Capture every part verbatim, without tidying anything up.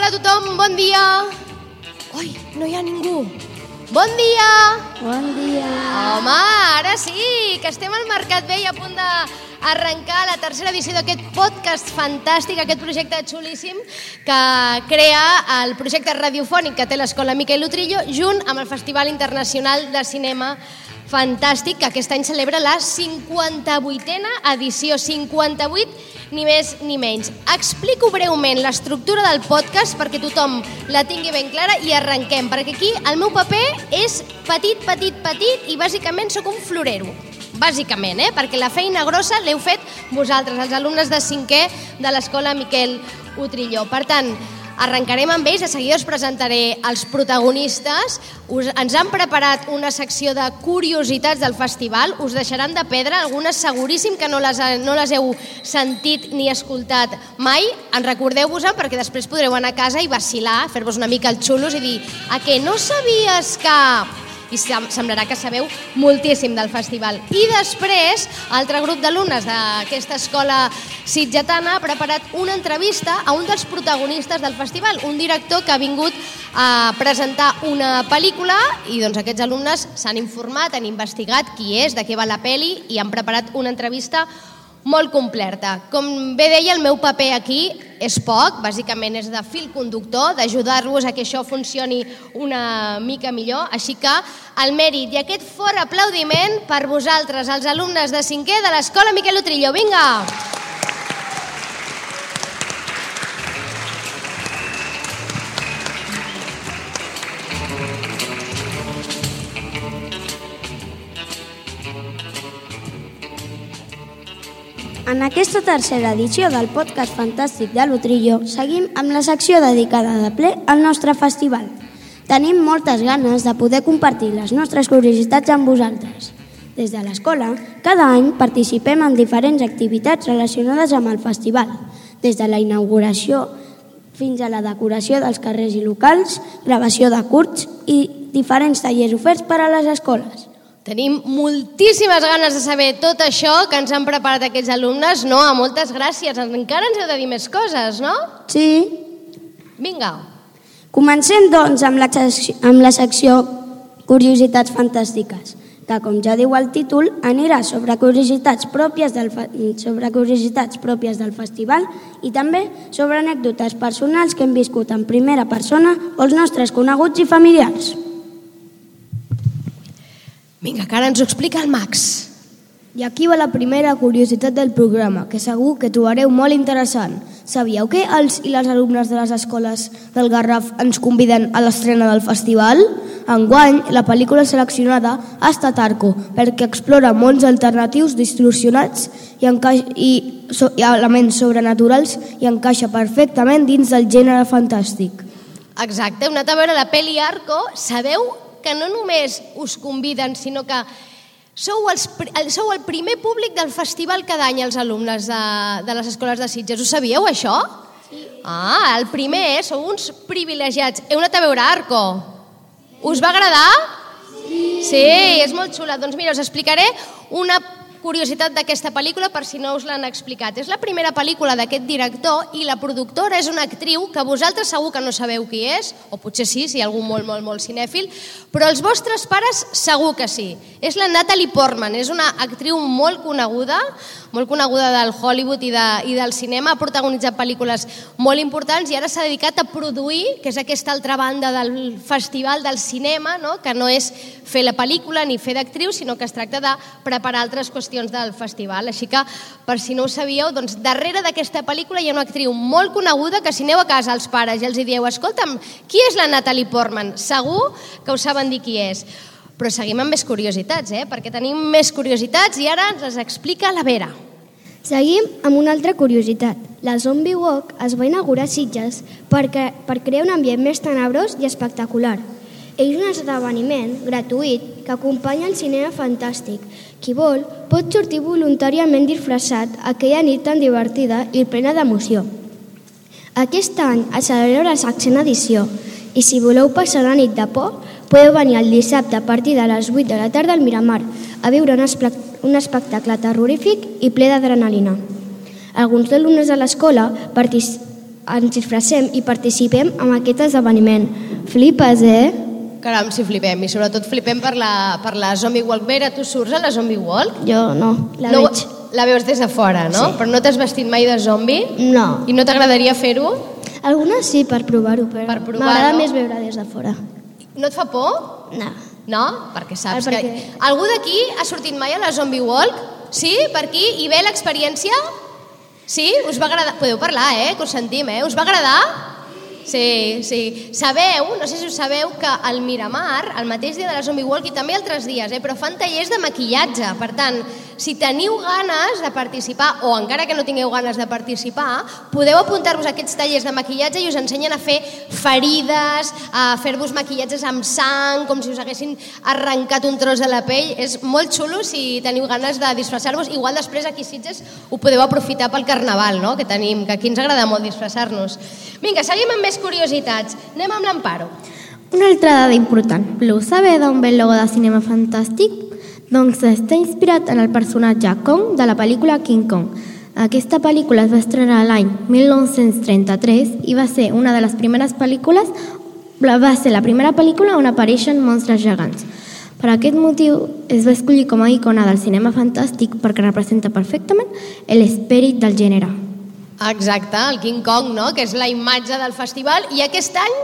Hola a tothom, bon dia. Ui, no hi ha ningú. Bon dia. Bon dia. Home, ara sí, que estem al Mercat Vell a punt d'arrencar la tercera edició d'aquest podcast fantàstic, aquest projecte xulíssim que crea el projecte radiofònic que té l'Escola Miquel Utrillo junt amb el Festival Internacional de Cinema Fantàstic, que aquest any celebra la cinquanta-vuitena edició, cinquanta-vuit, ni més ni menys. Explico breument l'estructura del podcast perquè tothom la tingui ben clara i arrenquem, perquè aquí el meu paper és petit, petit, petit i bàsicament sóc un florero. Bàsicament, eh? Perquè la feina grossa l'heu fet vosaltres, els alumnes de cinquè de l'Escola Miquel Utrillo. Per tant, arrencarem amb ells, de seguida us presentaré els protagonistes. Us, ens han preparat una secció de curiositats del festival, us deixaran de pedra, algunes seguríssim que no les, no les heu sentit ni escoltat mai. En recordeu-vos-en perquè després podreu anar a casa i vacilar, fer-vos una mica el xulos i dir a què no sabies que... i semblarà que sabeu moltíssim del festival. I després, altre grup d'alumnes d'aquesta escola sitgetana ha preparat una entrevista a un dels protagonistes del festival, un director que ha vingut a presentar una pel·lícula i doncs aquests alumnes s'han informat, han investigat qui és, de què va la pel·li i han preparat una entrevista molt completa. Com bé deia, el meu paper aquí és poc, bàsicament és de fil conductor, d'ajudar-vos a que això funcioni una mica millor, així que el mèrit i aquest fort aplaudiment per vosaltres, els alumnes de cinquè de l'Escola Miquel Utrillo. Vinga! En aquesta tercera edició del podcast fantàstic de l'Utrillo seguim amb la secció dedicada de ple al nostre festival. Tenim moltes ganes de poder compartir les nostres curiositats amb vosaltres. Des de l'escola, cada any participem en diferents activitats relacionades amb el festival, des de la inauguració fins a la decoració dels carrers i locals, gravació de curts i diferents tallers oferts per a les escoles. Tenim moltíssimes ganes de saber tot això que ens han preparat aquests alumnes. No, moltes gràcies. Encara ens heu de dir més coses, no? Sí. Vinga. Comencem, doncs, amb la, amb la secció Curiositats Fantàstiques, que, com ja diu el títol, anirà sobre curiositats pròpies del, sobre curiositats pròpies del festival i també sobre anècdotes personals que hem viscut en primera persona o els nostres coneguts i familiars. Vinga, que ara ens ho explica el Max. I aquí va la primera curiositat del programa, que segur que trobareu molt interessant. Sabíeu que els i les alumnes de les escoles del Garraf ens conviden a l'estrena del festival? Enguany, la pel·lícula seleccionada ha estat Arco, perquè explora mons alternatius distorsionats i, enca- i, so- i elements sobrenaturals i encaixa perfectament dins del gènere fantàstic. Exacte, heu anat a veure la pel·li Arco. Sabeu que no només us conviden, sinó que sou, els, sou el primer públic del festival cada any, els alumnes de, de les escoles de Sitges. Ho sabíeu, això? Sí. Ah, el primer, sou uns privilegiats. Heu anat a veure Arco. Us va agradar? Sí. Sí, és molt xula. Doncs mira, us explicaré una curiositat d'aquesta pel·lícula per si no us l'han explicat. És la primera pel·lícula d'aquest director i la productora és una actriu que vosaltres segur que no sabeu qui és, o potser sí, si hi ha algú molt, molt, molt cinèfil, però els vostres pares segur que sí. És la Natalie Portman, és una actriu molt coneguda, molt coneguda del Hollywood i, de, i del cinema, ha protagonitzat pel·lícules molt importants i ara s'ha dedicat a produir, que és aquesta altra banda del festival del cinema, no? Que no és fer la pel·lícula ni fer d'actriu, sinó que es tracta de preparar altres qüestions del festival. Així que, per si no ho sabíeu, doncs darrere d'aquesta pel·lícula hi ha una actriu molt coneguda que si aneu a casa als pares i els hi dieu escolta'm, qui és la Natalie Portman? Segur que us saben dir qui és. Però seguim amb més curiositats, eh? Perquè tenim més curiositats i ara ens les explica la Vera. Seguim amb una altra curiositat. La Zombie Walk es va inaugurar a Sitges perquè, per crear un ambient més tenebrós i espectacular. És un esdeveniment gratuït que acompanya el cinema fantàstic. Qui vol pot sortir voluntàriament disfressat aquella nit tan divertida i plena d'emoció. Aquest any es celebra la sexena edició i si voleu passar la nit de por, podeu venir el dissabte a partir de les vuit de la tarda al Miramar a viure un, espe un espectacle terrorífic i ple d'adrenalina. Alguns alumnes de l'escola partic ens disfressem i participem en aquest esdeveniment. Flipes, eh? Caram, si flipem, i sobretot flipem per la, per la Zombie Walk. Vera, tu surts a la Zombie Walk? Jo no, la no, veig. La veus des de fora, no? Sí. Però no t'has vestit mai de zombi? No. I no t'agradaria fer-ho? Algunes sí, per provar-ho, però Per provar, m'agrada no? més veure des de fora. No et fa por? No. No? Perquè saps Ah, perquè- que... Algú d'aquí ha sortit mai a la Zombie Walk? Sí? Per aquí? I bé l'experiència? Sí? Us va agradar? Podeu parlar, eh? Que us sentim, eh? Us va agradar? Sí, sí. Sabeu, no sé si us sabeu, que al Miramar, el mateix dia de la Zombie Walk, i també altres dies, eh, però fan tallers de maquillatge. Per tant, si teniu ganes de participar, o encara que no tingueu ganes de participar, podeu apuntar-vos a aquests tallers de maquillatge i us ensenyen a fer ferides, a fer-vos maquillatges amb sang, com si us haguessin arrencat un tros de la pell. És molt xulo si teniu ganes de disfressar-vos. Igual després aquí a Sitges ho podeu aprofitar pel Carnaval, no?, que tenim, que aquí ens agrada molt disfressar-nos. Vinga, seguim amb més curiositats. Anem amb l'Amparo. Una altra dada important. Voleu saber d'on ve el logo de Cinema Fantàstic? Doncs està inspirat en el personatge Kong de la pel·lícula King Kong. Aquesta pel·lícula es va estrenar l'any mil nou-cents trenta-tres i va ser una de les primeres pel·lícules, va ser la primera pel·lícula on apareixen monstres gegants. Per aquest motiu es va escollir com a icona del cinema fantàstic perquè representa perfectament l'esperit del gènere. Exacte, el King Kong, no?, que és la imatge del festival. I aquest any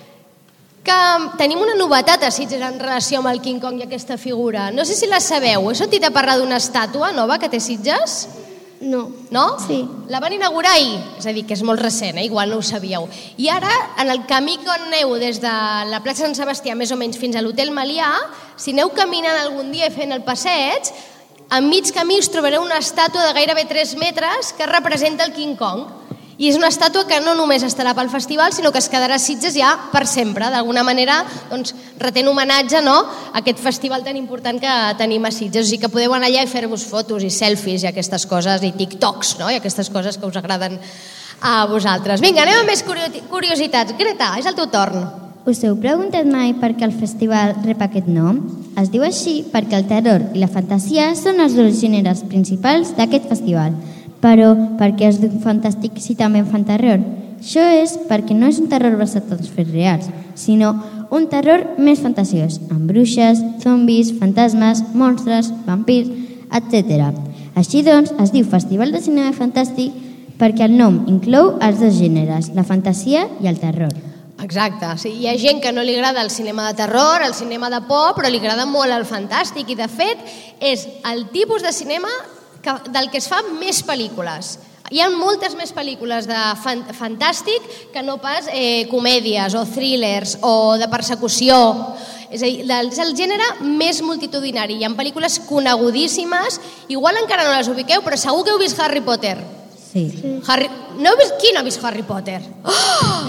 que tenim una novetat a Sitges en relació amb el King Kong i aquesta figura. No sé si la sabeu. He sentit a parlar d'una estàtua nova que té Sitges? No. No? Sí. La van inaugurar ahir, és a dir, que és molt recent, eh? Igual no ho sabíeu. I ara, en el camí que aneu des de la plaça Sant Sebastià, més o menys, fins a l'Hotel Melià, si aneu caminant algun dia i fent el passeig, a mig camí us trobareu una estàtua de gairebé tres metres que representa el King Kong. I és una estàtua que no només estarà pel festival, sinó que es quedarà a Sitges ja per sempre. D'alguna manera, doncs, retent homenatge, no?, a aquest festival tan important que tenim a Sitges. O sigui que podeu anar allà i fer-vos fotos i selfies i aquestes coses, i TikToks, no?, i aquestes coses que us agraden a vosaltres. Vinga, anem amb més curiositats. Greta, és el teu torn. Us heu preguntat mai per què el festival rep aquest nom? Es diu així perquè el terror i la fantasia són els dos gèneres principals d'aquest festival. Però per què es diu fantàstic si també fan terror? Això és perquè no és un terror basat en els fets reals, sinó un terror més fantasiós, amb bruixes, zombis, fantasmes, monstres, vampirs, etcètera. Així doncs, es diu Festival de Cinema Fantàstic perquè el nom inclou els dos gèneres, la fantasia i el terror. Exacte, sí, hi ha gent que no li agrada el cinema de terror, el cinema de por, però li agrada molt el fantàstic i de fet és el tipus de cinema que, del que es fa més pel·lícules. Hi ha moltes més pel·lícules de fan, fantàstic que no pas eh, comèdies o thrillers o de persecució. És a dir, és el gènere més multitudinari. Hi ha pel·lícules conegudíssimes, igual encara no les ubiqueu, però segur que heu vist Harry Potter. Sí. Harry... No heu vist... Qui no ha vist Harry Potter? Oh!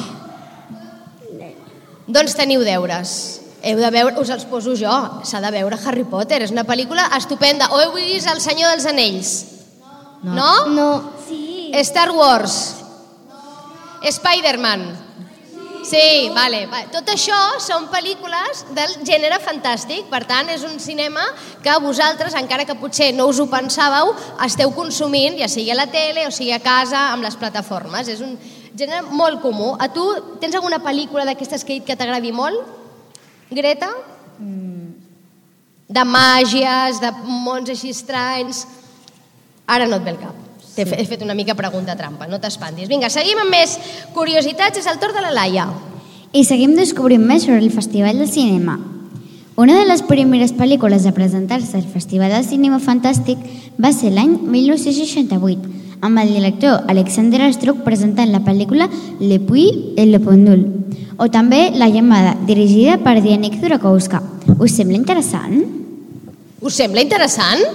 Doncs teniu deures. Heu de veure, us els poso jo. S'ha de veure Harry Potter, és una pel·lícula estupenda. O heu vist El Senyor dels Anells? No. No? No. Sí. Star Wars? No. Spider-Man? Sí, vale. Tot això són pel·lícules del gènere fantàstic, per tant és un cinema que vosaltres, encara que potser no us ho pensàveu, esteu consumint, ja sigui a la tele o sigui a casa, amb les plataformes. És un gènere molt comú. A tu tens alguna pel·lícula d'aquestes que he dit que t'agradi molt? Greta? Mm. De màgies, de mons així estranys... Ara no et ve el cap. Sí. He fet una mica pregunta trampa, no t'espantis. Vinga, seguim amb més curiositats. És el torn de la Laia. I seguim descobrint més sobre el Festival del Cinema. Una de les primeres pel·lícules a presentar-se al Festival del Cinema Fantàstic va ser l'any mil nou-cents seixanta-vuit, amb el director Alexander Astruc presentant la pel·lícula Le Puy et le Pendule, o també La llamada, dirigida per Dianek Zurakowska. Us sembla interessant? Us sembla interessant?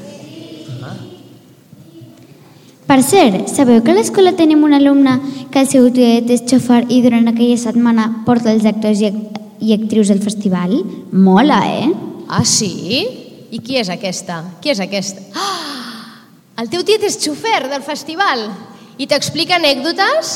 Per cert, sabeu que a l'escola tenim un alumne que el seu tiet és xòfer i durant aquella setmana porta els actors i, i actrius del festival? Mola, eh? Ah, sí? I qui és aquesta? Qui és aquesta? Ah! El teu tiet és xofer del festival i t'explica anècdotes?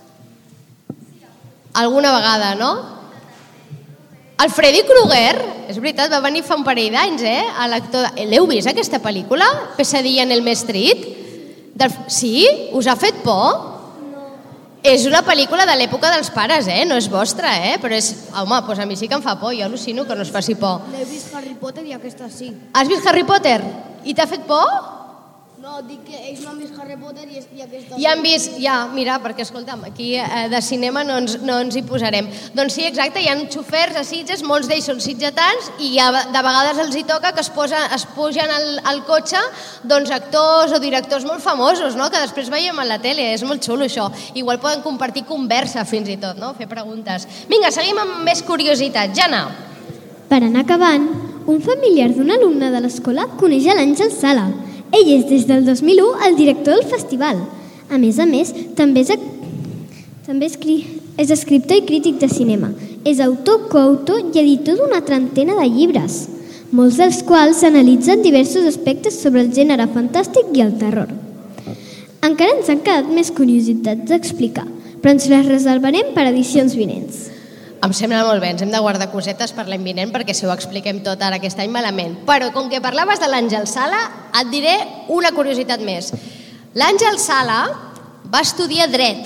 Alguna vegada, no? El Freddy Krueger, és veritat, va venir fa un parell d'anys, eh? L'actor... L'heu vist, aquesta pel·lícula? Pesadilla en el Street? Del... Sí? Us ha fet por? No. És una pel·lícula de l'època dels pares, eh? No és vostra, eh? Però és... Home, doncs a mi sí que em fa por, jo al·lucino que no es faci por. L'he vist Harry Potter i aquesta sí. Has vist Harry Potter? I t'ha fet por? No, dic que ells no han vist Harry Potter i, i aquesta sí. Ja han vist, ja, mira, perquè escolta'm, aquí eh, de cinema no ens, no ens hi posarem. Doncs sí, exacte, hi ha xofers a Sitges, molts d'ells són sitgetans i ja, de vegades els hi toca que es, posa, es pugen al, al cotxe doncs actors o directors molt famosos, no? Que després veiem a la tele, és molt xulo això. Igual poden compartir conversa fins i tot, no? Fer preguntes. Vinga, seguim amb més curiositat. Jana. Per anar acabant, un familiar d'un alumne de l'escola coneix a l'Àngel Sala. Ell és des del dos mil u el director del festival. A més a més, també és, també és escriptor i crític de cinema. És autor, coautor i editor d'una trentena de llibres, molts dels quals analitzen diversos aspectes sobre el gènere fantàstic i el terror. Encara ens han quedat més curiositats d'explicar, però ens les reservarem per edicions vinents. Em sembla molt bé, ens hem de guardar cosetes per l'any vinent perquè si ho expliquem tot ara aquest any malament. Però com que parlaves de l'Àngel Sala, et diré una curiositat més. L'Àngel Sala va estudiar dret,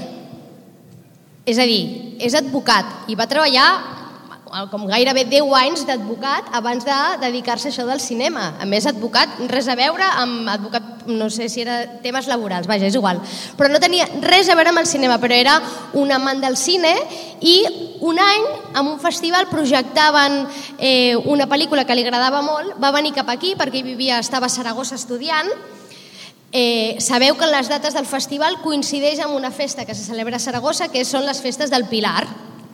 és a dir, és advocat i va treballar com gairebé deu anys d'advocat abans de dedicar-se a això del cinema. A més, advocat, res a veure amb advocat, no sé si era temes laborals, vaja, és igual. Però no tenia res a veure amb el cinema, però era un amant del cine i un any, en un festival, projectaven eh, una pel·lícula que li agradava molt, va venir cap aquí perquè ell vivia, estava a Saragossa estudiant. Eh, sabeu que en les dates del festival coincideix amb una festa que se celebra a Saragossa, que són les festes del Pilar.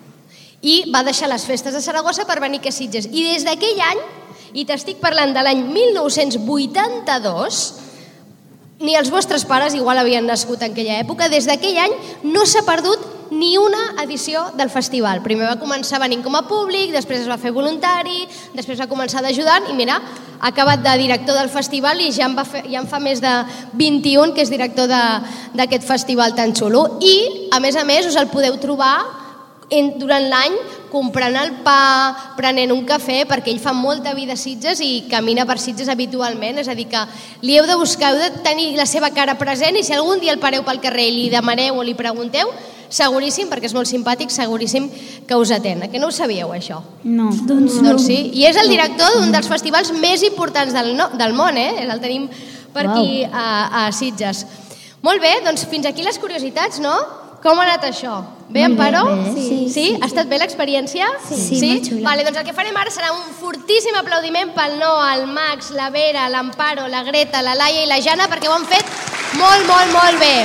I va deixar les festes de Saragossa per venir a Sitges. I des d'aquell any, i t'estic parlant de l'any mil nou-cents vuitanta-dos, ni els vostres pares igual havien nascut en aquella època, des d'aquell any no s'ha perdut ni una edició del festival. Primer va començar venint com a públic, després es va fer voluntari, després va començar d'ajudant i mira, ha acabat de director del festival i ja en, va fer, ja en fa més de vint-i-un que és director d'aquest festival tan xulo. I, a més a més, us el podeu trobar durant l'any comprant el pa, prenent un cafè, perquè ell fa molta vida a Sitges i camina per Sitges habitualment, és a dir que li heu de buscar, heu de tenir la seva cara present i si algun dia el pareu pel carrer i li demaneu o li pregunteu, seguríssim, perquè és molt simpàtic, seguríssim que us atén. Que no ho sabíeu, això? No. Doncs no. Doncs sí, i és el director d'un dels festivals més importants del, no, del món, eh? El tenim per aquí a, a Sitges. Molt bé, doncs fins aquí les curiositats, no? Com ha anat això? Bé, Amparo? Sí. Sí? sí. Ha estat bé l'experiència? Sí, sí, molt xula. Vale, doncs el que farem ara serà un fortíssim aplaudiment pel Noah, el Max, la Vera, l'Amparo, la Greta, la Laia i la Jana, perquè ho han fet molt, molt, molt bé.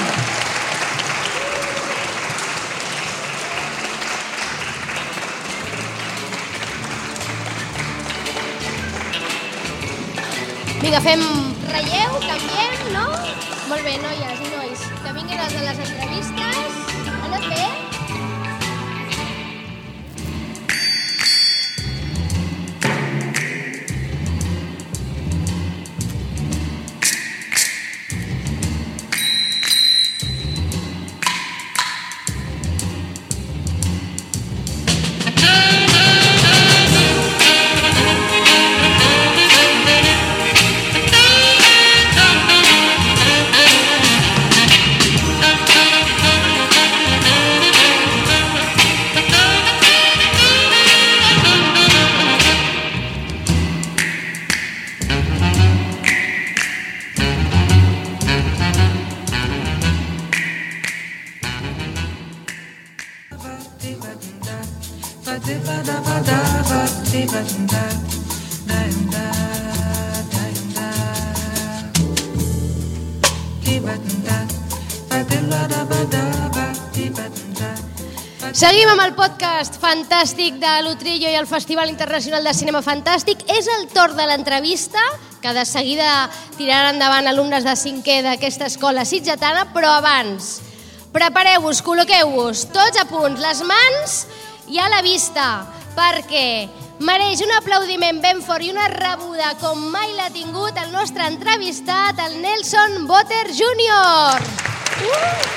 Vinga, fem relleu, canviem, no? Molt bé, noies i nois, que vinguin els de les entrevistes. Ha anat bé? Seguim amb el podcast fantàstic de l'Utrillo i el Festival Internacional de Cinema Fantàstic. És el torn de l'entrevista, que de seguida tiraran endavant alumnes de cinquè d'aquesta escola sitgetana, però abans, prepareu-vos, col·loqueu-vos, tots a punt, les mans i a la vista, perquè mereix un aplaudiment ben fort i una rebuda com mai l'ha tingut el nostre entrevistat, el Nelson Boter júnior Uh!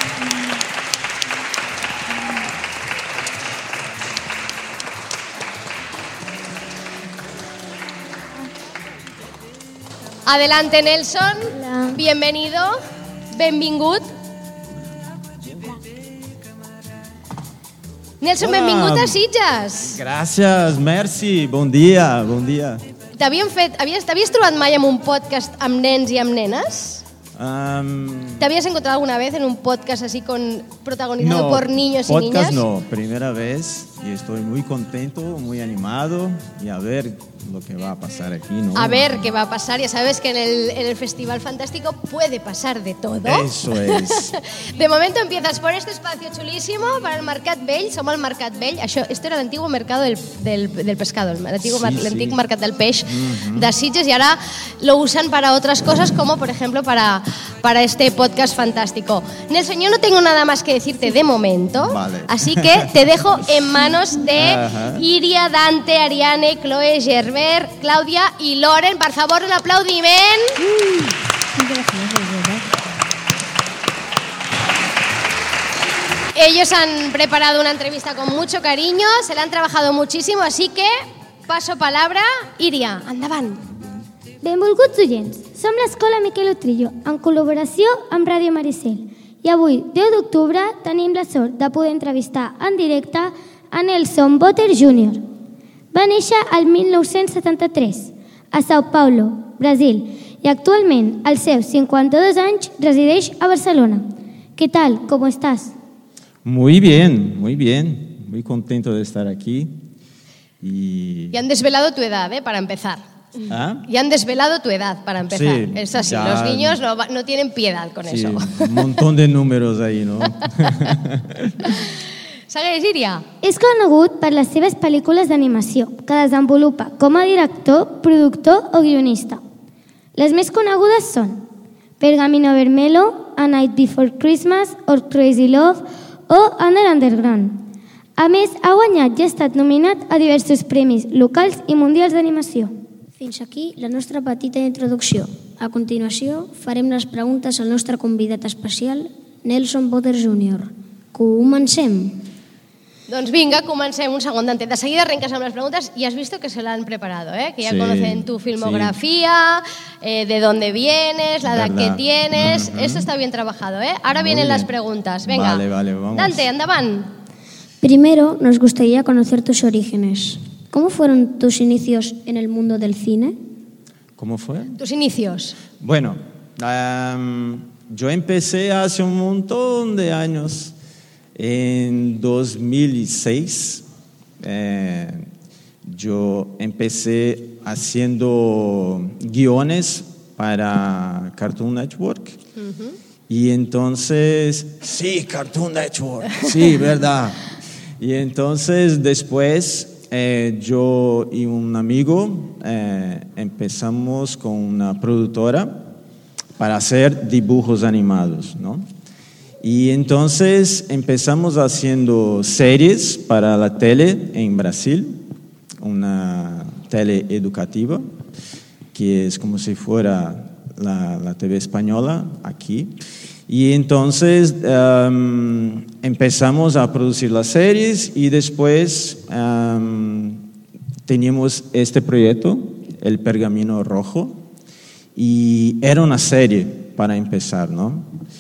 Adelante, Nelson. Hola. Bienvenido. Benvingut. Nelson, Hola. benvingut a Sitges. Gràcies, merci, bon dia, bon dia. T'havien fet, havies, t'havies trobat mai en un podcast amb nens i amb nenes? Um, ¿Te habías encontrado alguna vez en un podcast así con protagonizado no, por niños y podcast niñas? no, primera vez y estoy muy contento, muy animado y a ver lo que va a pasar aquí, ¿no? A ver qué va a pasar, ya sabes que en el, en el Festival Fantástico puede pasar de todo. Eso es. De momento empiezas por este espacio chulísimo para el Mercat Vell, somos el Mercat Vell, això, este era el antiguo mercado del, del, del pescado, el antiguo, Sí, el antiguo sí. mercat del peix uh-huh. de Sitges, y ahora lo usan para otras cosas, como por ejemplo para, para este podcast fantástico. Nelson, yo no tengo nada más que decirte de momento, Vale. así que te dejo en manos de Ajá. Iria, Dante, Ariane, Chloe, Gerber, Claudia y Loren. Por favor, un aplaudiment. Ellos han preparado una entrevista con mucho cariño, se la han trabajado muchísimo, así que paso palabra. Iria, endavant. Benvolguts oients, som l'Escola Miquel Utrillo, en col·laboració amb Ràdio Maricel. I avui, deu d'octubre, tenim la sort de poder entrevistar en directe a Nelson Botter júnior Va néixer el mil nou-cents setanta-tres a Sao Paulo, Brasil, i actualment, als seus cinquanta-dos anys, resideix a Barcelona. ¿Qué tal? ¿Cómo estás? Muy bien, muy bien, muy contento de estar aquí y... Y han desvelado tu edad, ¿eh? Para empezar. ¿Ah? Y han desvelado tu edad, para empezar. Sí, es así, ya- los niños no, va- no tienen piedad con Sí, eso. un montón de números ahí, ¿no? Segueix, Iria. És conegut per les seves pel·lícules d'animació, que desenvolupa com a director, productor o guionista. Les més conegudes són Pergamino Vermelo, A Night Before Christmas, or Crazy Love o Under Underground. A més, ha guanyat i ha estat nominat a diversos premis locals i mundials d'animació. Fins aquí la nostra petita introducció. A continuació, farem les preguntes al nostre convidat especial, Nelson Botter júnior Comencem. Doncs vinga, comencem un segon, Dante. De seguida arrenques amb les preguntes y has visto que se la han preparado, ¿eh? Que ya Sí, conocen tu filmografía, eh, de dónde vienes, la edad que Verdad. tienes. Ujú. Esto está bien trabajado, ¿eh? Ahora Muy vienen bien. las preguntas. Venga. Vale, vale, vamos. Dante, endavant. Primero, nos gustaría conocer tus orígenes. ¿Cómo fueron tus inicios en el mundo del cine? ¿Cómo fue? Tus inicios. Bueno, um, yo empecé hace un montón de años, en dos mil seis. Eh, yo empecé haciendo guiones para Cartoon Network. Y entonces, sí, Cartoon Network, sí, verdad. Y entonces después eh, yo y un amigo eh, empezamos con una productora para hacer dibujos animados, ¿no? Y entonces empezamos haciendo series para la tele en Brasil, una tele educativa, que es como si fuera la, la T V española aquí. Y entonces um, empezamos a producir las series y después um, teníamos este proyecto, El Pergamino Rojo, y era una serie para empezar, ¿no?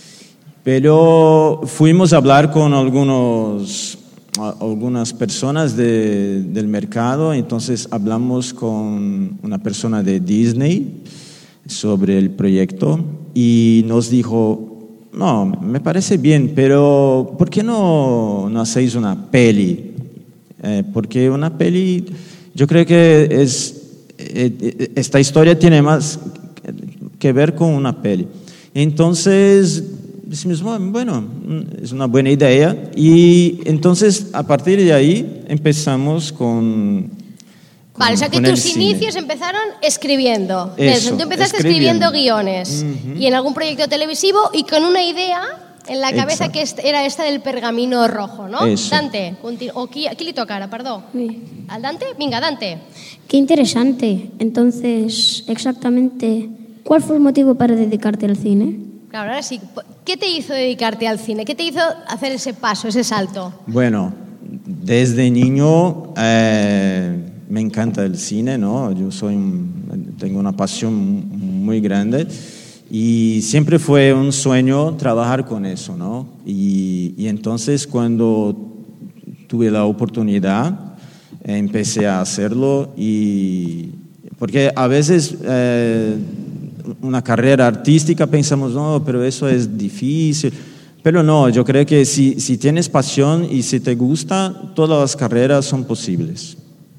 Pero fuimos a hablar con algunos, algunas personas de, del mercado, entonces hablamos con una persona de Disney sobre el proyecto y nos dijo, no, me parece bien, pero ¿por qué no, no hacéis una peli? Eh, porque una peli, yo creo que es, eh, esta historia tiene más que ver con una peli. Entonces decimos, bueno, es una buena idea. Y entonces, a partir de ahí, empezamos con... con Vale, o sea que con el tus cine. inicios empezaron escribiendo. Eso, Nelson, tú empezaste escribiendo, escribiendo. guiones Ujú. y en algún proyecto televisivo y con una idea en la cabeza Exacto. que est- era esta del pergamino rojo, ¿no? Eso. Dante, conti- o qui, a qui li toca ara, perdó? ¿Al Dante? Vinga, Dante. Qué interesante. Entonces, exactamente, ¿cuál fue el motivo para dedicarte al cine? Claro, ahora sí. ¿Qué te hizo dedicarte al cine? ¿Qué te hizo hacer ese paso, ese salto? Bueno, desde niño eh, me encanta el cine, ¿no? Yo soy un- tengo una pasión muy grande y siempre fue un sueño trabajar con eso, ¿no? Y, y entonces cuando tuve la oportunidad, empecé a hacerlo y porque a veces eh, una carrera artística pensamos, no, pero eso es difícil. Pero no, yo creo que si, si tienes pasión y si te gusta, todas las carreras son posibles.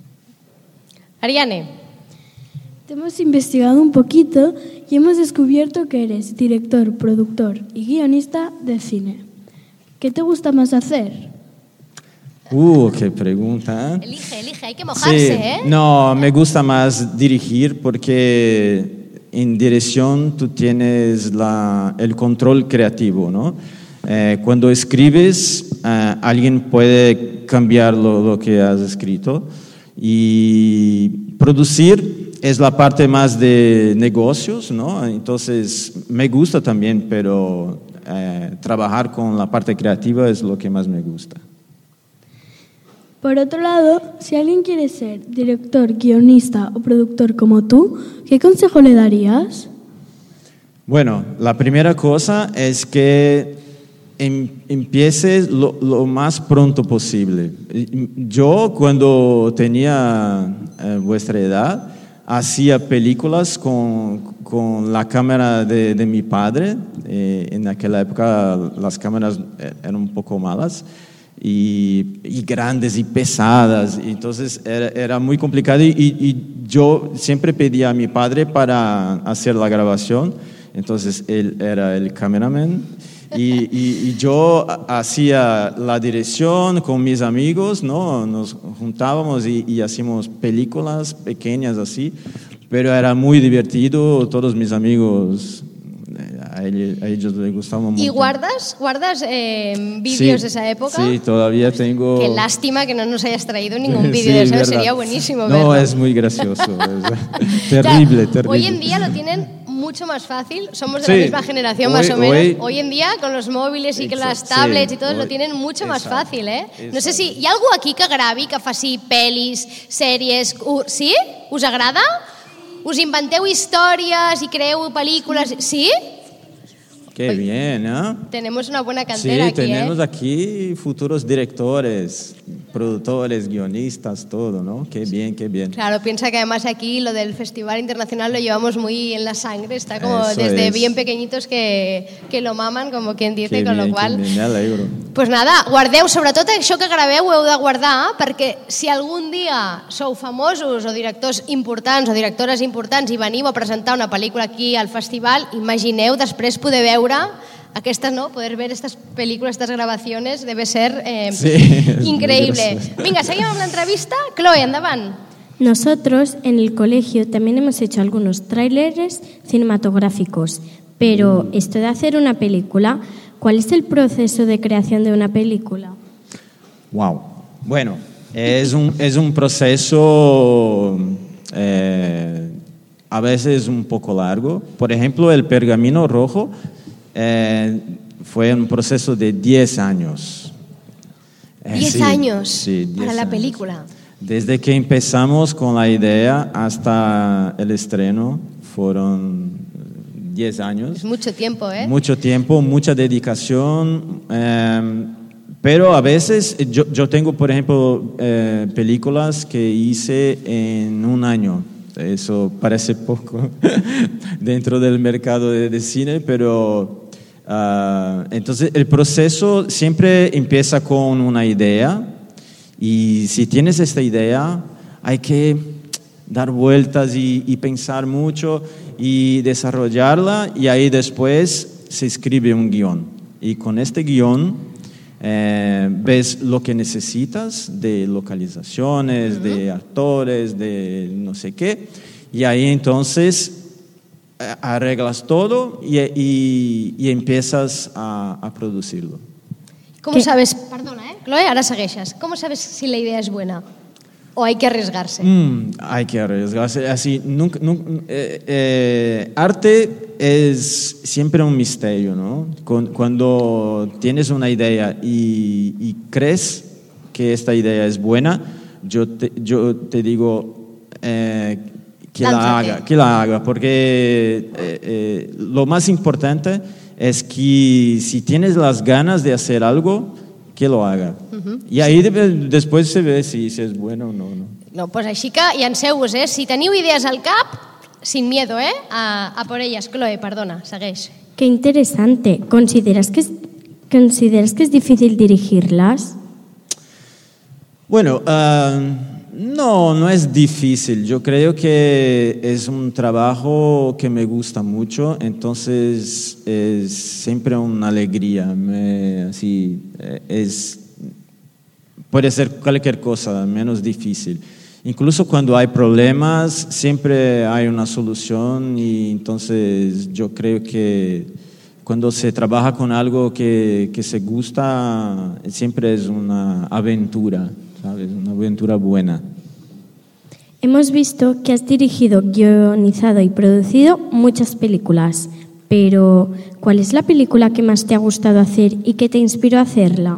Ariane. Te hemos investigado un poquito y hemos descubierto que eres director, productor y guionista de cine. ¿Qué te gusta más hacer? Uh, qué pregunta. ¿eh? Elige, elige, hay que mojarse, sí. ¿eh? No, me gusta más dirigir porque en dirección tú tienes la, el control creativo, ¿no? Eh, cuando escribes, eh, alguien puede cambiar lo, lo que has escrito y producir es la parte más de negocios, ¿no? Entonces me gusta también, pero eh, trabajar con la parte creativa es lo que más me gusta. Por otro lado, si alguien quiere ser director, guionista o productor como tú, ¿qué consejo le darías? Bueno, la primera cosa es que em, empieces lo, lo más pronto posible. Yo, cuando tenía eh, vuestra edad, hacía películas con, con la cámara de, de mi padre. Eh, en aquella época las cámaras eran un poco malas. Y, y grandes y pesadas, entonces era, era muy complicado y, y yo siempre pedía a mi padre para hacer la grabación, entonces él era el cameraman y, y, y yo hacía la dirección con mis amigos, ¿no? Nos juntábamos y, y hacíamos películas pequeñas así, pero era muy divertido, todos mis amigos... A ellos, a ellos les gustaba mucho. ¿Y guardas, guardas eh, vídeos sí, de esa época? Sí, todavía tengo... Qué lástima que no nos hayas traído ningún vídeo sí, de eso, verdad. sería buenísimo No, verlo. es muy gracioso. Es terrible, Claro, terrible. hoy en día lo tienen mucho más fácil, somos de Sí, la misma generación hoy- más o menos. hoy- Hoy en día con los móviles y con Exacto, las tablets sí, y todo lo hoy- tienen mucho más exacto, fácil, eh? No sé exacto. si hi ha algú aquí que gravi, que faci pel·lis, sèries... u- Sí? Us agrada? Us inventeu històries i creeu pel·lícules... Sí? Qué bien, ¿eh? Tenemos una buena Sí, cantera aquí, tenemos ¿eh? aquí futuros directores, productores, guionistas, todo, ¿no? Qué bien, qué bien. Claro, piensa que además aquí lo del Festival Internacional lo llevamos muy en la sangre, está como Eso desde es. bien pequeñitos que, que lo maman, como quien dice, Qué con bien, lo cual... qué bien, me alegro. Pues nada, guardeu, sobretot això que graveu ho heu de guardar, perquè si algun dia sou famosos o directors importants o directores importants i veniu a presentar una pel·lícula aquí al festival, imagineu després poder veure aquestes, ¿no? Poder ver estas películas, estas grabaciones, debe ser eh, Sí, es muy increíble. gracioso. Vinga, seguim amb l'entrevista. Chloe, endavant. Nosotros en el colegio también hemos hecho algunos tráileres cinematográficos, pero esto de hacer una película, ¿cuál es el proceso de creación de una película? Wow. Bueno, es un, es un proceso eh, a veces un poco largo. Por ejemplo, el Pergamino Rojo eh, fue un proceso de diez años. Eh, diez sí, años sí, diez para la años. película. Desde que empezamos con la idea hasta el estreno fueron diez años. Es mucho tiempo, ¿eh? Mucho tiempo, mucha dedicación, eh, pero a veces yo, yo tengo, por ejemplo, eh, películas que hice en un año. Eso parece poco dentro del mercado de, de cine, pero uh, entonces el proceso siempre empieza con una idea y si tienes esta idea hay que dar vueltas y, y pensar mucho y desarrollarla y ahí después se escribe un guión y con este guión eh, ves lo que necesitas de localizaciones, uh-huh. de actores, de no sé qué y ahí entonces eh, arreglas todo y, y, y empiezas a, a producirlo. ¿Cómo sabes, perdona, eh? Chloe, ahora segueixes. ¿Cómo sabes si la idea es buena? ¿O hay que arriesgarse? Mm, hay que arriesgarse. Así, nunca, nunca, eh, eh, arte es siempre un misterio, ¿no? Cuando tienes una idea y, y crees que esta idea es buena, yo te, yo te digo eh, que la haga, que la haga, porque eh, eh, lo más importante es que si tienes las ganas de hacer algo, que lo haga. Uh-huh. Y ahí de, después se ve si, si es bueno o no, no. No, pues així que llanceu-vos, eh? Si teniu idees al cap, sin miedo, eh? A, a por ellas. Chloe, perdona, segueix. Qué interesante. ¿Consideras que es, consideras que es difícil dirigirlas? Bueno, uh, no, no es difícil. Yo creo que es un trabajo que me gusta mucho, entonces es siempre una alegría. Me, así, es, puede ser cualquier cosa, menos difícil. Incluso cuando hay problemas, siempre hay una solución y entonces yo creo que cuando se trabaja con algo que, que se gusta, siempre es una aventura, ¿sabes? Una aventura buena. Hemos visto que has dirigido, guionizado y producido muchas películas, pero ¿cuál es la película que más te ha gustado hacer y que te inspiró a hacerla?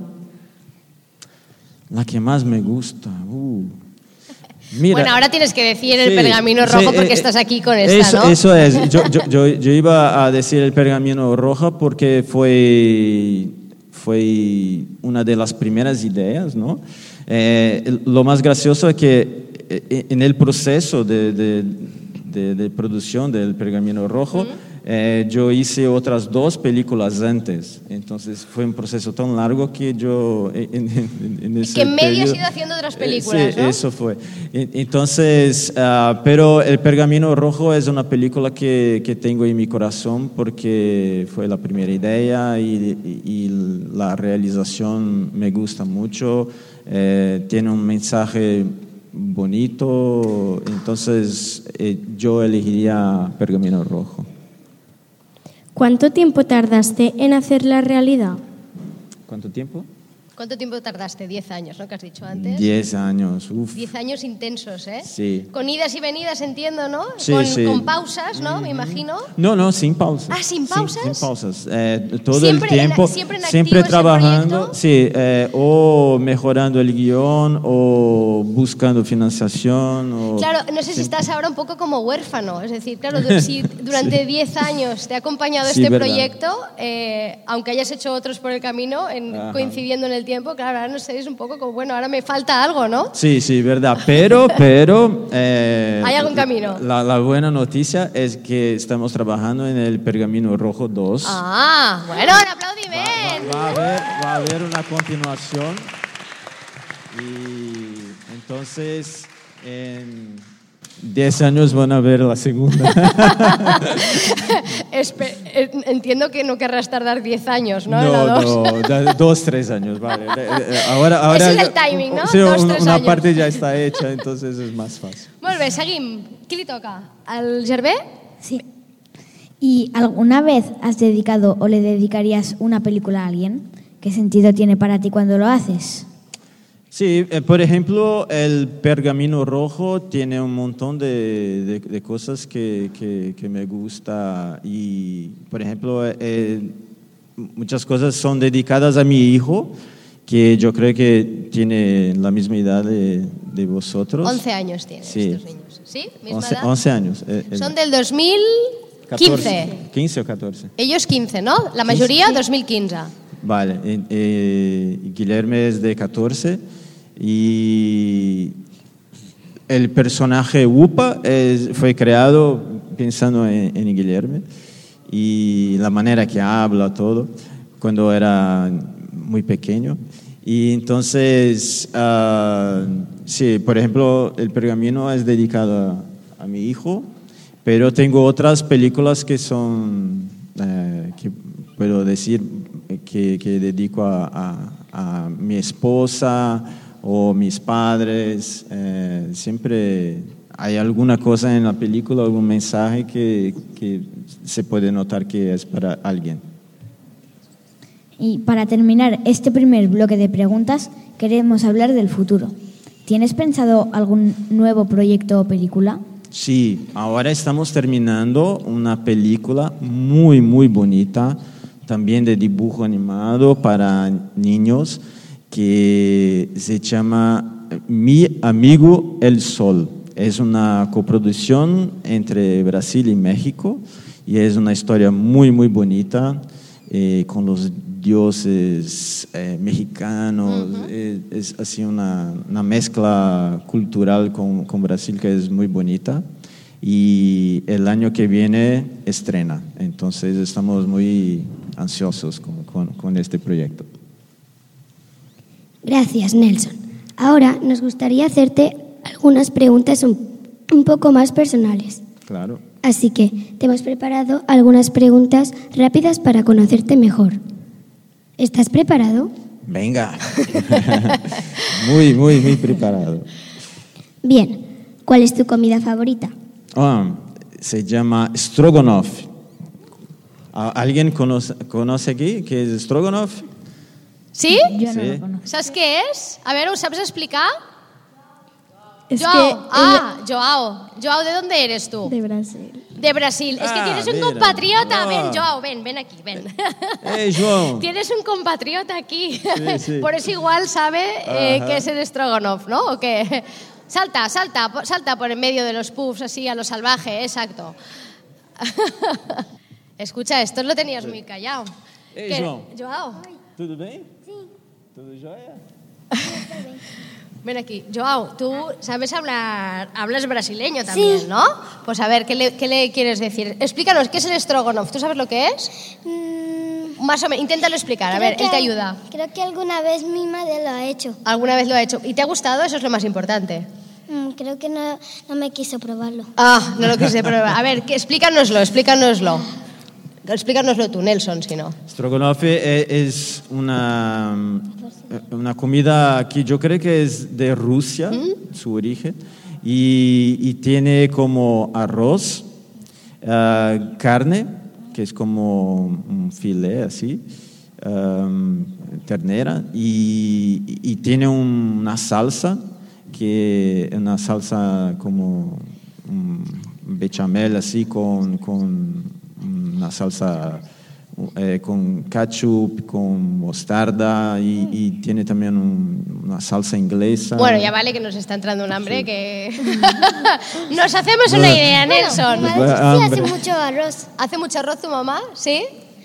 La que más me gusta... Uh. Mira, bueno, ahora tienes que decir el sí, pergamino rojo sí, porque eh, estás aquí con esta, eso, ¿no? Eso es. Yo, yo, yo, yo iba a decir el pergamino rojo porque fue, fue una de las primeras ideas, ¿no? Eh, lo más gracioso es que en el proceso de, de, de, de producción del pergamino rojo, ¿Mm? Eh, yo hice otras dos películas antes, entonces fue un proceso tan largo que yo en, en, en ese que en medio periodo, has ido haciendo otras películas, eh, sí, ¿no? eso fue. Entonces, uh, pero El Pergamino Rojo es una película que, que tengo en mi corazón porque fue la primera idea y, y, y la realización me gusta mucho, eh, tiene un mensaje bonito, entonces eh, yo elegiría Pergamino Rojo. ¿Cuánto tiempo tardaste en hacer la realidad? ¿Cuánto tiempo? ¿Cuánto tiempo tardaste? Diez años, ¿no? Que has dicho antes. Diez años, uf. Diez años intensos, ¿eh? Sí. Con idas y venidas, entiendo, ¿no? Sí, con, sí. con pausas, ¿no? Me imagino. No, no, sin pausas. Ah, ¿sin pausas? Sin, sin pausas. Eh, todo ¿Siempre el tiempo, en, siempre, en siempre activo trabajando, ese sí, eh, o mejorando el guión, o buscando financiación. O claro, no sé si siempre. estás ahora un poco como huérfano, es decir, claro, si durante diez sí. años te ha acompañado sí, este verdad. proyecto, eh, aunque hayas hecho otros por el camino, en, coincidiendo en el tiempo, claro, ahora no sé, es un poco como, bueno, ahora me falta algo, ¿no? Sí, sí, verdad, pero, pero... Eh, ¿hay algún camino? La, la buena noticia es que estamos trabajando en el Pergamino Rojo dos. Ah, bueno, un aplaudiment. Va, va, va, a haber, va a haber una continuación y entonces en diez años van a ver la segunda. Espe- Entiendo que no querrás tardar diez años, ¿no? No, En la dos. no, da- dos, tres años, vale. Ahora, ahora Ese és el timing, no? Sí, Dos, una, tres una años. parte ya está hecha, entonces es más fácil. Molt bé, seguim. Qui li toca? El Gervé? Sí. ¿Y alguna vez has dedicado o le dedicarías una película a alguien? ¿Qué sentido tiene para ti cuando lo haces? Sí, eh, por ejemplo, el Pergamino Rojo tiene un montón de, de, de cosas que, que, que me gusta y, por ejemplo, eh, muchas cosas son dedicadas a mi hijo, que yo creo que tiene la misma edad de, de vosotros. once años tienen Sí. estos niños. ¿Sí? ¿Misma once, edad? once años. eh, eh, Son del dos mil quince. quince o catorce. Ellos quince, ¿no? La mayoría dos mil quince. Vale, eh, eh, Guillermo es de catorce y el personaje Upa es, fue creado pensando en, en Guillermo y la manera que habla, todo, cuando era muy pequeño. Y entonces, uh, sí, por ejemplo, el Pergamino es dedicado a, a mi hijo, pero tengo otras películas que son, eh, que puedo decir, que, que dedico a, a, a mi esposa o mis padres. Eh, siempre hay alguna cosa en la película, algún mensaje que, que se puede notar que es para alguien. Y para terminar este primer bloque de preguntas, queremos hablar del futuro. ¿Tienes pensado algún nuevo proyecto o película? Sí, ahora estamos terminando una película muy, muy bonita, también de dibujo animado para niños, que se llama Mi Amigo el Sol. Es una coproducción entre Brasil y México y es una historia muy, muy bonita. eh, con los dioses eh, mexicanos. Uh-huh. eh, es así una, una mezcla cultural con, con Brasil que es muy bonita. Y el año que viene estrena. Entonces estamos muy ansiosos con, con, con este proyecto. Gracias, Nelson. Ahora nos gustaría hacerte algunas preguntas un, un poco más personales. Claro. Así que te hemos preparado algunas preguntas rápidas para conocerte mejor. ¿Estás preparado? Venga. muy, muy, muy preparado. Bien. ¿Cuál es tu comida favorita? Oh, se llama Stroganoff. ¿Alguien conoce, conoce aquí qué es Stroganoff? ¿Sí? Yo no Sí. lo conozco. ¿Sabes qué es? A ver, ¿ho sabes explicar? Es Joao. que Ah, Joao. Joao, ¿de dónde eres tú? de Brasil. De Brasil. Es que Ah, tienes un mira. compatriota. No. Ven, Joao, ven, ven aquí, ven. Hey, Joao. Tienes un compatriota aquí. Sí, sí. Por eso igual sabe eh, Ajá. qué es el Stroganoff, ¿no? ¿O qué? Salta, salta, po- salta por en medio de los puffs así a lo salvaje, exacto. Escucha, esto lo tenías muy callado. Hey, ¿Qué? Joao. Joao, ¿Todo bien? Sí. ¿Todo jóia? ven aquí. Joao, tú sabes hablar, hablas brasileño también, ¿no? Pues a ver, ¿qué le, qué le quieres decir? Explícanos, ¿qué es el Stroganoff? ¿Tú sabes lo que es? Mm, Más o menos, inténtalo explicar, a ver, creo él te que- ayuda. Creo que alguna vez mi madre lo ha hecho. ¿Alguna vez lo ha hecho? ¿Y te ha gustado? Eso es lo más importante. Mm, creo que no, no me quiso probarlo. Ah, no lo quise probar. A ver, que, explícanoslo, explícanoslo. Explícanoslo tú, Nelson, si no. Stroganoff es una, una comida que yo creo que es de Rusia, su origen, y, y tiene como arroz, uh, carne, que es como un filé así, um, ternera, y, y tiene una salsa, que es una salsa como un bechamel así con... con una salsa eh, con ketchup, con mostarda y, y tiene también un- una salsa inglesa. Bueno, ya vale que nos está entrando un hambre que... Nos hacemos una idea, Mi Nelson. madre sí hambre. hace mucho arroz. ¿Hace mucho arroz tu mamá? ¿Sí?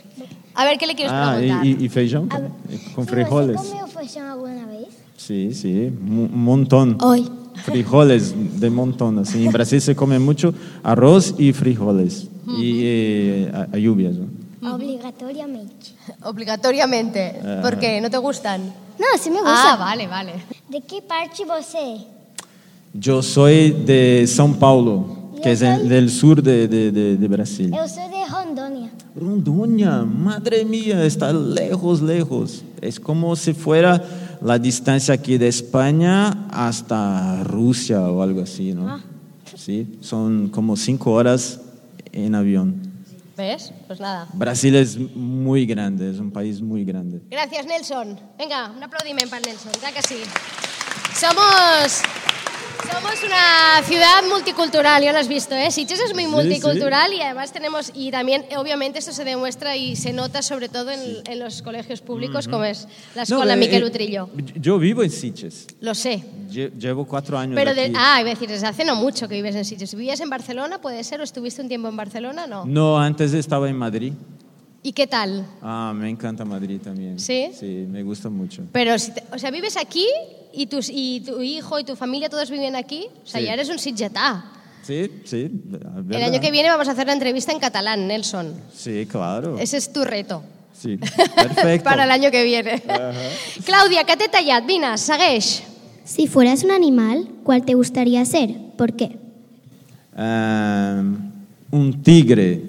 A ver, ¿qué le quieres Ah, preguntar? y, y- y feijão también, con frijoles. ¿Has comido feijão alguna vez? Sí, sí, mu- un montón. Hoy. Frijoles de montón. Así. En Brasil se come mucho arroz y frijoles. Y eh, a, a lluvias, ¿no? Obligatoriamente. Obligatoriamente. ¿Por qué? ¿No te gustan? No, sí me gusta. Ah, vale, vale. ¿De qué parte você? Yo soy de São Paulo, que es en- del sur de, de, de, de Brasil. Eu sou de Rondônia. Rondônia, madre mía, está lejos, lejos. Es como si fuera la distancia aquí de España hasta Rusia o algo así, ¿no? Sí, son como cinco horas en avión. ¿Ves? Pues nada. Brasil es muy grande, es un país muy grande. Gracias, Nelson. Venga, un aplaudiment para Nelson, ya que sí. Somos, somos una ciudad multicultural, ya lo has visto, ¿eh? Sitges es muy multicultural y además tenemos, y también obviamente esto se demuestra y se nota sobre todo en, en los colegios públicos, como es la No, escuela eh, Miquel eh, Utrillo. Yo vivo en Sitges. Lo sé. Lle- Llevo cuatro años Pero, de, aquí. ah, iba a decir, desde hace no mucho que vives en Sitges. ¿Vivías en Barcelona, puede ser? ¿O estuviste un tiempo en Barcelona? No. No, antes estaba en Madrid. ¿Y qué tal? Ah, me encanta Madrid también. ¿Sí? Sí, me gusta mucho. Pero, si te- o sea, vives aquí y, tus, y tu hijo y tu familia todos viven aquí. O sea, Sí. ya eres un sitgetá. Sí, sí. El año que viene vamos a hacer la entrevista en catalán, Nelson. Sí, claro. Ese es tu reto. Sí, perfecto. Para el año que viene. Clàudia, que t'he tallat. Vine, segueix. Si fueras un animal, ¿cuál te gustaría ser? ¿Por qué? Ah, un tigre,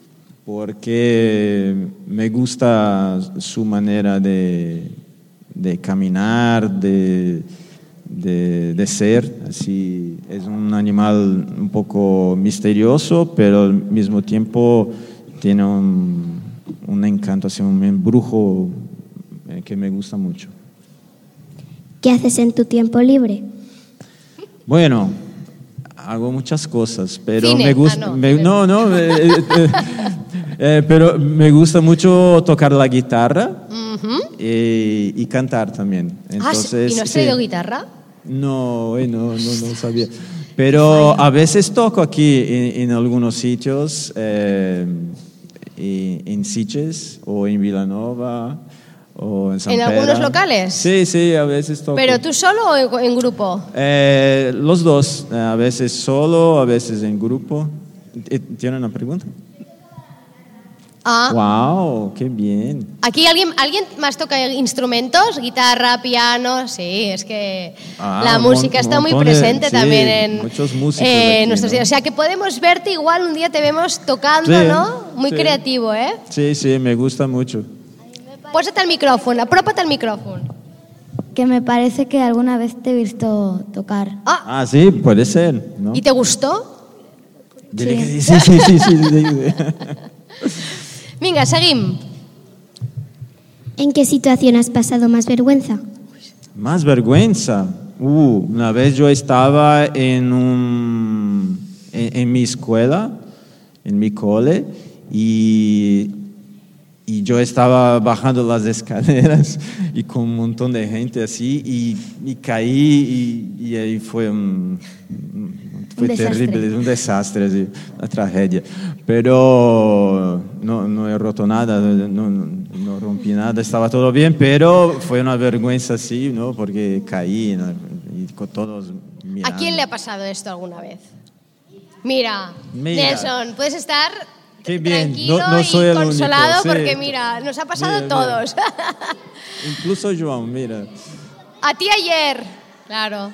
porque me gusta su manera de, de caminar, de, de, de ser. Así, es un animal un poco misterioso, pero al mismo tiempo tiene un, un encanto, así, un embrujo eh, que me gusta mucho. ¿Qué haces en tu tiempo libre? Bueno, hago muchas cosas, pero Cine. me gusta... Ah, no. me- no, no, eh, eh, eh, eh, pero me gusta mucho tocar la guitarra y, y cantar también. Entonces, ah, ¿y no has sí. traído guitarra? No, eh, no, no, no sabía. Pero a veces toco aquí en, en algunos sitios eh, y, en, en Sitges o en Vilanova o en San ¿En Pedro. algunos locales? Sí, sí, a veces toco. ¿Pero tú solo o en, en grupo? Eh, los dos, a veces solo, a veces en grupo. ¿Tiene una pregunta? Ah. Wow, qué bien. ¿Aquí alguien, alguien más toca instrumentos? Guitarra, piano, sí, es que Ah, la un música mon- está muy montón de- presente sí, también en muchos músicos eh, aquí, nuestros ¿no? días. O sea, que podemos verte igual, un día te vemos tocando, Sí, ¿no? Muy sí. creativo, ¿eh? Sí, sí, me gusta mucho. Pósate al micrófono, aprópate al micrófono. Que me parece que alguna vez te he visto tocar. Ah, Ah, sí, puede ser, ¿no? ¿y te gustó? Dile que sí, sí, sí, sí, sí. Vinga, seguim. ¿En qué situación has pasado más vergüenza? Más vergüenza. Uh, una vez yo estaba en, un, en, en mi escuela, en mi cole, y, y yo estaba bajando las escaleras y con un montón de gente así, y, y caí y, y ahí fue un... Fue Un desastre. terrible, un desastre, sí, una tragedia. Pero no, no he roto nada, no, no, no rompí nada, estaba todo bien, pero fue una vergüenza, sí, ¿no? Porque caí, ¿no? Y con todos mirando. ¿A quién le ha pasado esto alguna vez? Mira, Mira. Nelson, puedes estar Qué bien, tranquilo no- no soy y el único, consolado sí. porque mira, nos ha pasado Mira, a todos. Incluso Joan, mira. A ti ayer, claro.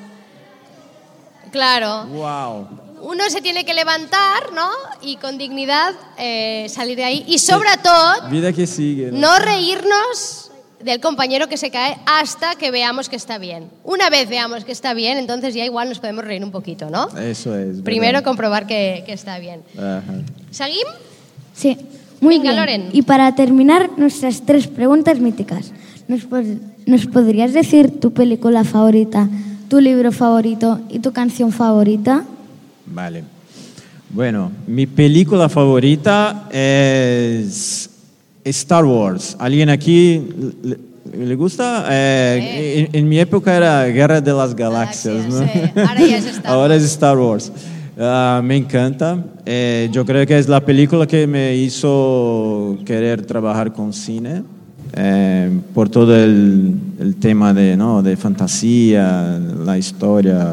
Claro. Wow. Uno se tiene que levantar, ¿no? Y con dignidad eh, salir de ahí. Y sobre todo, Vida que sigue. no reírnos del compañero que se cae hasta que veamos que está bien. Una vez veamos que está bien, entonces ya igual nos podemos reír un poquito, ¿no? Eso es. verdad. Primero comprobar que, que está bien. Ajá. ¿Seguim? Sí, muy Venga, bien. Loren. Y para terminar nuestras tres preguntas míticas, ¿nos, pod- ¿nos podrías decir tu película favorita, tu libro favorito y tu canción favorita? Vale. Bueno, mi película favorita es Star Wars. ¿Alguien aquí le, le gusta? Eh, en, en mi época era Guerra de las Galaxias, ¿no? Galaxias, sí. Ahora ya es Star Ahora es Star Wars. Ah, me encanta. Eh, yo creo que es la película que me hizo querer trabajar con cine. Eh, por todo el, el tema de, ¿no? de fantasía, la historia.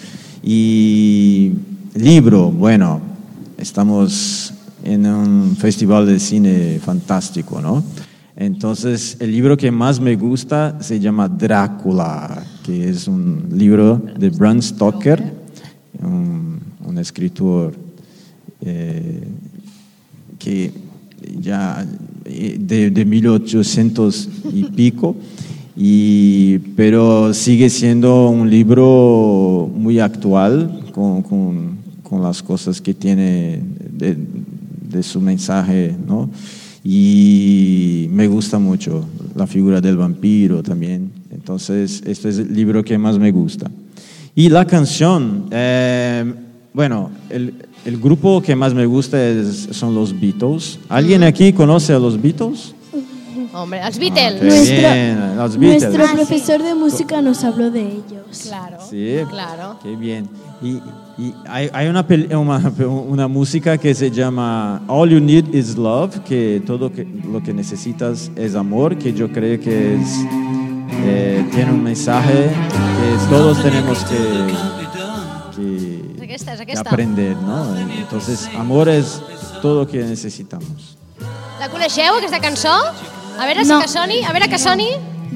Y libro, bueno, estamos en un festival de cine fantástico, ¿no? Entonces, el libro que más me gusta se llama Drácula, que es un libro de Bram Stoker, un, un escritor eh, que ya de, de mil ochocientos y pico, y, pero sigue siendo un libro muy actual con, con, con las cosas que tiene de, de su mensaje, ¿no? Y me gusta mucho la figura del vampiro también. Entonces, este es el libro que más me gusta. Y la canción, eh, bueno, el, el grupo que más me gusta es, son los Beatles. ¿Alguien aquí conoce a los Beatles? Hombre, els Ah, Beatles. qué Nuestro- bien, los Beatles. Nuestro profesor de música nos habló de ellos. Claro, Sí, claro. qué bien. Y, y hay, hay una, pel- una, una música que se llama All You Need Is Love, que todo que, lo que necesitas es amor, que yo creo que es, eh, tiene un mensaje que todos tenemos que, que, Aquesta, és que aquesta. aprender, ¿no? Entonces, amor es todo lo que necesitamos. La coneixeu, aquesta cançó? A veure No. si que soni, a veure que soni.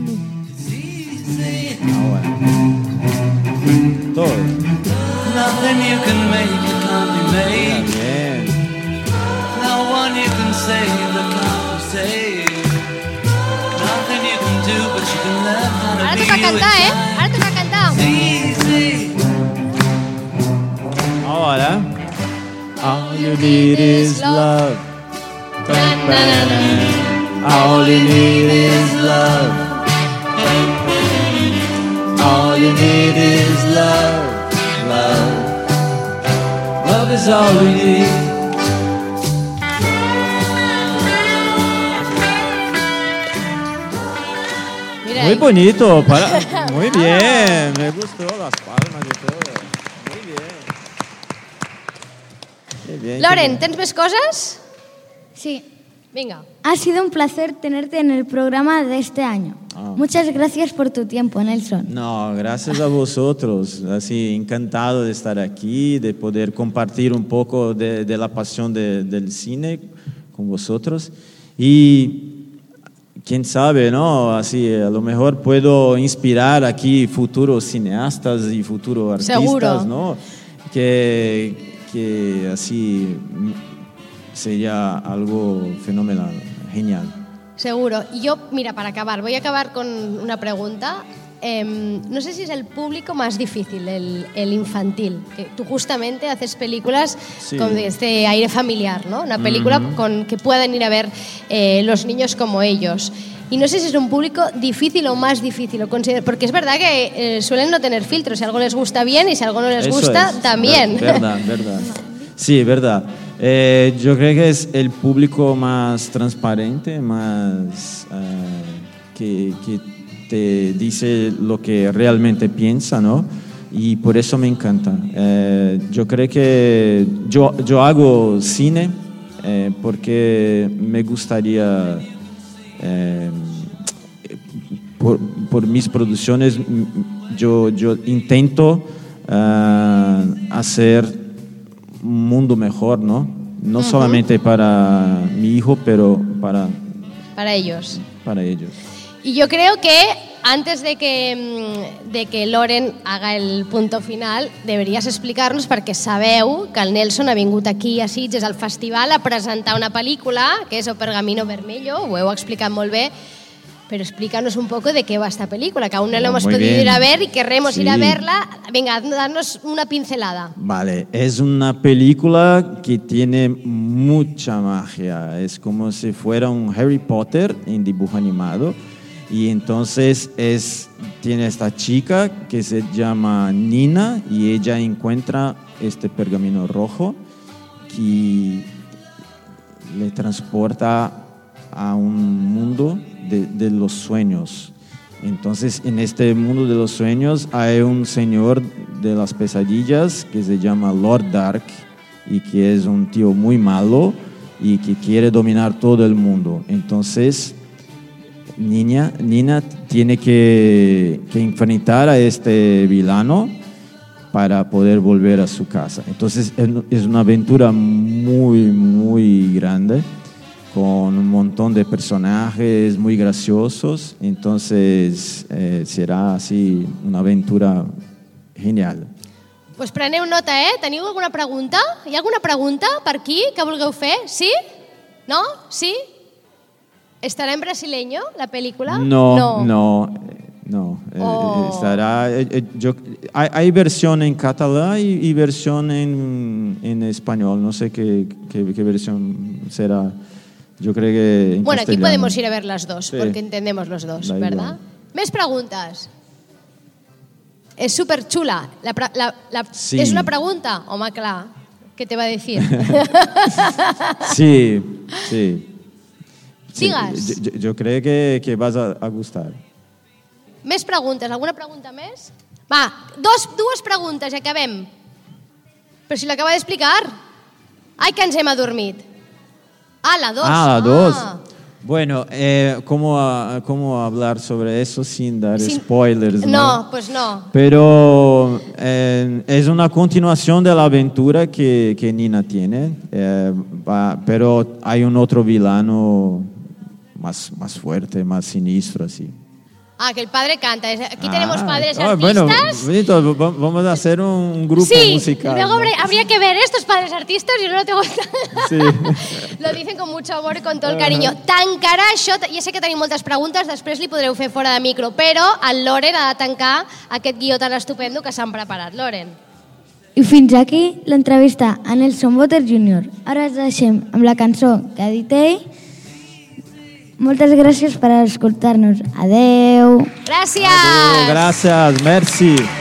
Ahora. Todo. Nothing you can make that can't be made. Bien. No one you can save that can't be saved. Nothing you can do, but you can learn how to Ara be toca you cantar, eh? inside. Ara toca cantar. Easy. Ahora. All you need is love. All you need is love. All you need is love. Love. Love is all we need. Mira, Muy bonito. Para... Muy bien. Me gustó las palmas y todo. Muy bien. Qué bien. qué Loren, bien. tens més coses? Sí. Venga. Ha sido un placer tenerte en el programa de este año. Ah. Muchas gracias por tu tiempo, Nelson. No, gracias a vosotros. Así, encantado de estar aquí, de poder compartir un poco de, de la pasión de, del cine con vosotros. Y quién sabe, ¿no? Así, a lo mejor puedo inspirar aquí futuros cineastas y futuros artistas, Seguro. ¿no? Que, que así sería algo fenomenal, genial. Seguro. Y yo, mira, para acabar, voy a acabar con una pregunta. Eh, no sé si es el público más difícil, el, el infantil. Que tú justamente haces películas Sí. con este aire familiar, ¿no? Una película Ujú. con que puedan ir a ver eh, los niños como ellos. Y no sé si es un público difícil o más difícil, o consider- porque es verdad que eh, suelen no tener filtros. Si algo les gusta bien y si algo no les Eso gusta, es. también. Verdad, verdad. Sí, verdad. Eh, yo creo que es el público más transparente, más eh, que, que te dice lo que realmente piensa, ¿no? Y por eso me encanta. Eh, yo creo que yo, yo hago cine eh, porque me gustaría, eh, por, por mis producciones, m- yo, yo intento eh, hacer un mundo mejor, ¿no? No Ujú. solamente para mi hijo, pero para, Para ellos. para ellos. Y yo creo que antes de que, mm, de que Loren haga el punto final, deberies explicar-nos, perquè sabeu que el Nelson ha vingut aquí a Sitges al festival a presentar una pel·lícula, que és O Pergamino Vermelho, ho heu explicat molt bé, pero explícanos un poco de qué va esta película, que aún no la Oh, hemos muy podido bien. ir a ver y queremos Sí. ir a verla. Venga, darnos una pincelada. Vale, es una película que tiene mucha magia. Es como si fuera un Harry Potter en dibujo animado. Y entonces es, tiene esta chica que se llama Nina y ella encuentra este pergamino rojo que le transporta a un mundo de, de los sueños. Entonces, en este mundo de los sueños hay un señor de las pesadillas que se llama Lord Dark y que es un tío muy malo y que quiere dominar todo el mundo. Entonces, Niña, Nina tiene que, que enfrentar a este villano para poder volver a su casa. Entonces, es, es una aventura muy, muy grande, con un montón de personajes muy graciosos. Entonces eh, será así una aventura genial. Pues preneu nota, eh? Teniu alguna pregunta? Hi ha alguna pregunta per aquí que vulgueu fer? Sí? No? Sí? ¿Estará en brasileño la película? No, no, no. eh, Oh. estará, eh, eh, yo- hay, hay versión en catalán y, y versión en, en español. No sé qué, qué, qué versión será. Yo creo que en Bueno, aquí castellano. podemos ir a ver las dos, Sí. porque entendemos los dos, Da ¿verdad? igual. Més preguntes. És superchula. La, pre- la, la, Sí. ¿Es una pregunta? Home, clar. ¿Qué te va a decir? Sí, sí. Sí, Digues. yo, yo creo que, que vas a, a gustar. Més preguntes. Alguna pregunta més? Va, dos, dues preguntes i acabem. Però si l'acaba d'explicar. Ai, que ens hem adormit. Ah, la dos. Ah, la dos. Ah. Bueno, eh, ¿cómo, a- ¿cómo hablar sobre eso sin dar Sin- spoilers? No, pues no. Pero eh, es una continuación de la aventura que, que Nina tiene, eh, va- pero hay un otro villano más, más fuerte, más sinistro, así. Ah, que el padre canta. Es- Aquí tenemos Ah, padres ah, artistas. Bueno, bonito, va- vamos a hacer un grupo Sí, musical. luego ¿no? habría, habría que ver estos padres artistas y no lo tengo... Sí. Lo dicen con mucho amor i con tot el carinyo. Tancarà això... Ja sé que tenim moltes preguntes, després li podreu fer fora de micro, però el Loren ha de tancar aquest guió tan estupendo que s'han preparat. Loren. I fins aquí l'entrevista a Nelson Botter júnior Ara ens deixem amb la cançó que ha dit ell. Moltes gràcies per escoltar-nos. Adeu. Gràcies! Adéu, gracias, merci.